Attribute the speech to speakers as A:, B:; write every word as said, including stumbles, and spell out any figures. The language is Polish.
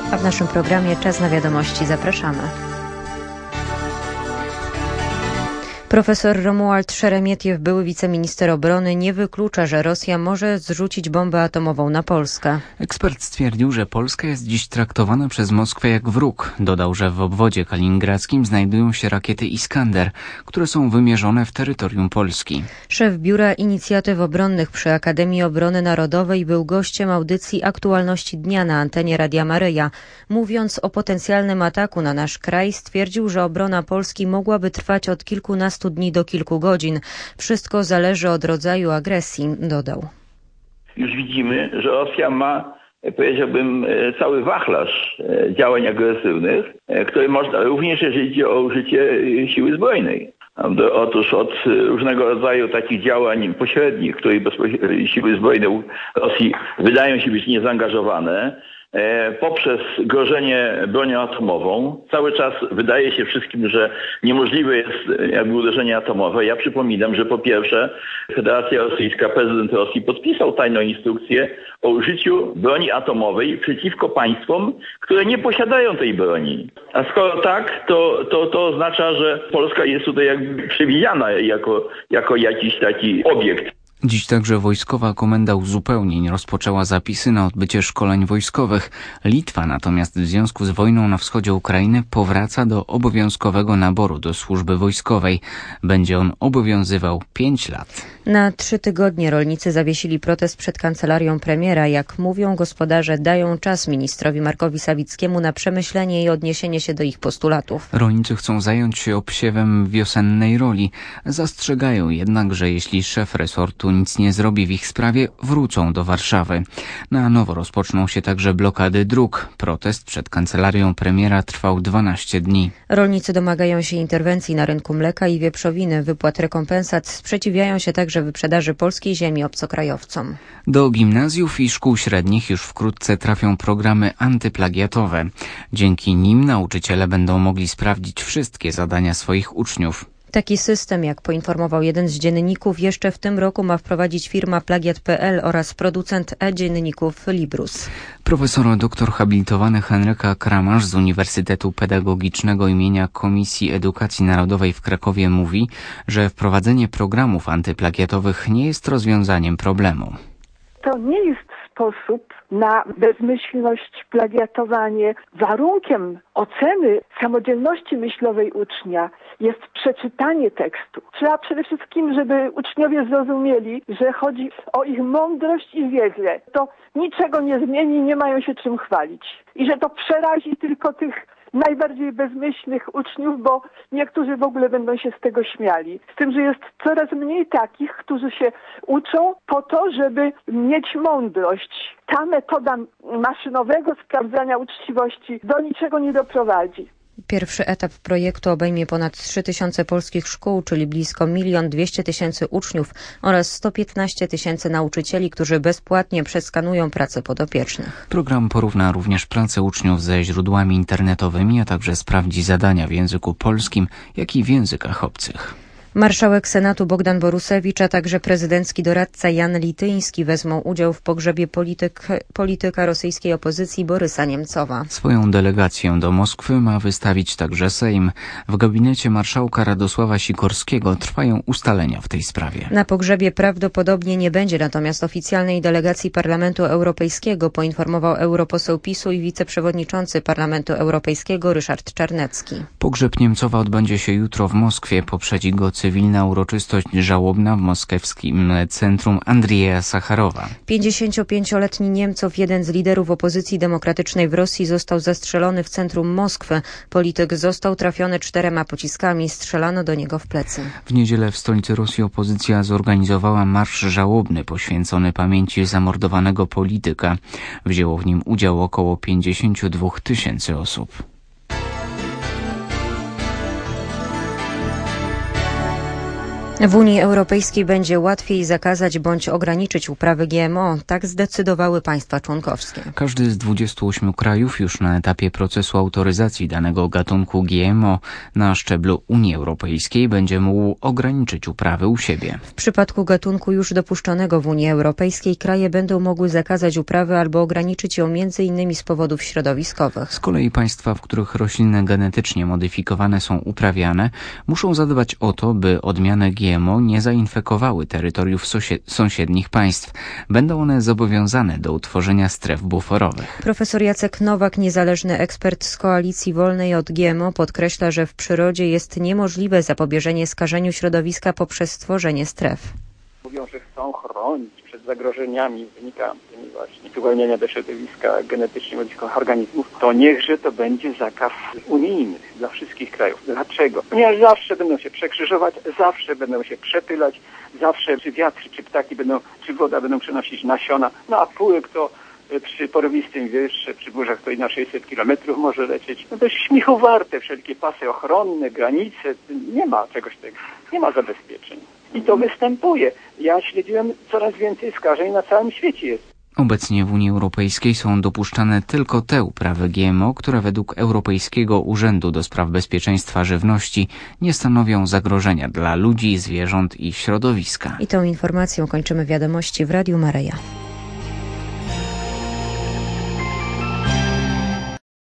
A: A w naszym programie Czas na wiadomości zapraszamy. Profesor Romuald Szeremietiew, były wiceminister obrony, nie wyklucza, że Rosja może zrzucić bombę atomową na Polskę.
B: Ekspert stwierdził, że Polska jest dziś traktowana przez Moskwę jak wróg. Dodał, że w obwodzie kaliningradzkim znajdują się rakiety Iskander, które są wymierzone w terytorium Polski.
A: Szef Biura Inicjatyw Obronnych przy Akademii Obrony Narodowej był gościem audycji Aktualności Dnia na antenie Radia Maryja. Mówiąc o potencjalnym ataku na nasz kraj, stwierdził, że obrona Polski mogłaby trwać od kilkunastu dni do kilku godzin. Wszystko zależy od rodzaju agresji, dodał.
C: Już widzimy, że Rosja ma, powiedziałbym, cały wachlarz działań agresywnych, które można również, jeżeli idzie o użycie siły zbrojnej. Otóż od różnego rodzaju takich działań pośrednich, w których siły zbrojne Rosji wydają się być niezaangażowane, poprzez grożenie bronią atomową. Cały czas wydaje się wszystkim, że niemożliwe jest jakby uderzenie atomowe. Ja przypominam, że po pierwsze Federacja Rosyjska, prezydent Rosji podpisał tajną instrukcję o użyciu broni atomowej przeciwko państwom, które nie posiadają tej broni. A skoro tak, to, to, to oznacza, że Polska jest tutaj jakby przewidziana jako, jako jakiś taki obiekt.
B: Dziś także Wojskowa Komenda Uzupełnień rozpoczęła zapisy na odbycie szkoleń wojskowych. Litwa natomiast w związku z wojną na wschodzie Ukrainy powraca do obowiązkowego naboru do służby wojskowej. Będzie on obowiązywał pięć lat.
A: Na trzy tygodnie rolnicy zawiesili protest przed kancelarią premiera. Jak mówią gospodarze, dają czas ministrowi Markowi Sawickiemu na przemyślenie i odniesienie się do ich postulatów.
B: Rolnicy chcą zająć się obsiewem wiosennej roli. Zastrzegają jednak, że jeśli szef resortu nic nie zrobi w ich sprawie, wrócą do Warszawy. Na nowo rozpoczną się także blokady dróg. Protest przed kancelarią premiera trwał dwanaście dni.
A: Rolnicy domagają się interwencji na rynku mleka i wieprzowiny, wypłat rekompensat, sprzeciwiają się także wyprzedaży polskiej ziemi obcokrajowcom.
B: Do gimnazjów i szkół średnich już wkrótce trafią programy antyplagiatowe. Dzięki nim nauczyciele będą mogli sprawdzić wszystkie zadania swoich uczniów.
A: Taki system, jak poinformował jeden z dzienników, jeszcze w tym roku ma wprowadzić firma plagiat kropka p l oraz producent e-dzienników Librus.
B: Profesor doktor habilitowany Henryka Kramasz z Uniwersytetu Pedagogicznego imienia Komisji Edukacji Narodowej w Krakowie mówi, że wprowadzenie programów antyplagiatowych nie jest rozwiązaniem problemu.
D: To nie jest sposób na bezmyślność, plagiatowanie. Warunkiem oceny samodzielności myślowej ucznia jest przeczytanie tekstu. Trzeba przede wszystkim, żeby uczniowie zrozumieli, że chodzi o ich mądrość i wiedzę. To niczego nie zmieni, nie mają się czym chwalić. I że to przerazi tylko tych najbardziej bezmyślnych uczniów, bo niektórzy w ogóle będą się z tego śmiali. Z tym, że jest coraz mniej takich, którzy się uczą po to, żeby mieć mądrość. Ta metoda maszynowego sprawdzania uczciwości do niczego nie doprowadzi.
A: Pierwszy etap projektu obejmie ponad trzy tysiące polskich szkół, czyli blisko milion dwieście tysięcy uczniów oraz sto piętnaście tysięcy nauczycieli, którzy bezpłatnie przeskanują pracę podopiecznych.
B: Program porówna również pracę uczniów ze źródłami internetowymi, a także sprawdzi zadania w języku polskim, jak i w językach obcych.
A: Marszałek Senatu Bogdan Borusewicz, a także prezydencki doradca Jan Lityński wezmą udział w pogrzebie polityk, polityka rosyjskiej opozycji Borysa Niemcowa.
B: Swoją delegację do Moskwy ma wystawić także Sejm. W gabinecie marszałka Radosława Sikorskiego trwają ustalenia w tej sprawie.
A: Na pogrzebie prawdopodobnie nie będzie natomiast oficjalnej delegacji Parlamentu Europejskiego, poinformował europoseł PiSu i wiceprzewodniczący Parlamentu Europejskiego Ryszard Czarnecki.
B: Pogrzeb Niemcowa odbędzie się jutro w Moskwie. Poprzedzi go cywilna uroczystość żałobna w moskiewskim centrum Andrieja Sacharowa.
A: pięćdziesięciopięcioletni Niemcow, jeden z liderów opozycji demokratycznej w Rosji, został zastrzelony w centrum Moskwy. Polityk został trafiony czterema pociskami, strzelano do niego w plecy.
B: W niedzielę w stolicy Rosji opozycja zorganizowała marsz żałobny poświęcony pamięci zamordowanego polityka. Wzięło w nim udział około pięćdziesiąt dwa tysięcy osób.
A: W Unii Europejskiej będzie łatwiej zakazać bądź ograniczyć uprawy G M O. Tak zdecydowały państwa członkowskie.
B: Każdy z dwudziestu ośmiu krajów już na etapie procesu autoryzacji danego gatunku G M O na szczeblu Unii Europejskiej będzie mógł ograniczyć uprawy u siebie.
A: W przypadku gatunku już dopuszczonego w Unii Europejskiej kraje będą mogły zakazać uprawy albo ograniczyć ją między innymi z powodów środowiskowych.
B: Z kolei państwa, w których rośliny genetycznie modyfikowane są uprawiane, muszą zadbać o to, by odmiany G M O nie zainfekowały terytoriów sąsiednich państw. Będą one zobowiązane do utworzenia stref buforowych.
A: Profesor Jacek Nowak, niezależny ekspert z Koalicji Wolnej od G M O, podkreśla, że w przyrodzie jest niemożliwe zapobieżenie skażeniu środowiska poprzez stworzenie stref.
E: Mówią, że chcą chronić przed zagrożeniami wynikającymi właśnie z uwalniania do środowiska genetycznie modyfikowanych organizmów, to niechże to będzie zakaz unijny dla wszystkich krajów. Dlaczego? Ponieważ zawsze będą się przekrzyżować, zawsze będą się przepylać, zawsze czy wiatr, czy ptaki będą, czy woda będą przenosić nasiona, no a pyłek to przy porywistym wietrze, przy burzach to i na sześćset kilometrów może lecieć. No to jest śmiechu warte, wszelkie pasy ochronne, granice, nie ma czegoś takiego, nie ma zabezpieczeń. I to występuje. Ja śledziłem, coraz więcej skażeń na całym świecie jest.
B: Obecnie w Unii Europejskiej są dopuszczane tylko te uprawy G M O, które według Europejskiego Urzędu do Spraw Bezpieczeństwa Żywności nie stanowią zagrożenia dla ludzi, zwierząt i środowiska.
A: I tą informacją kończymy wiadomości w Radiu Maryja.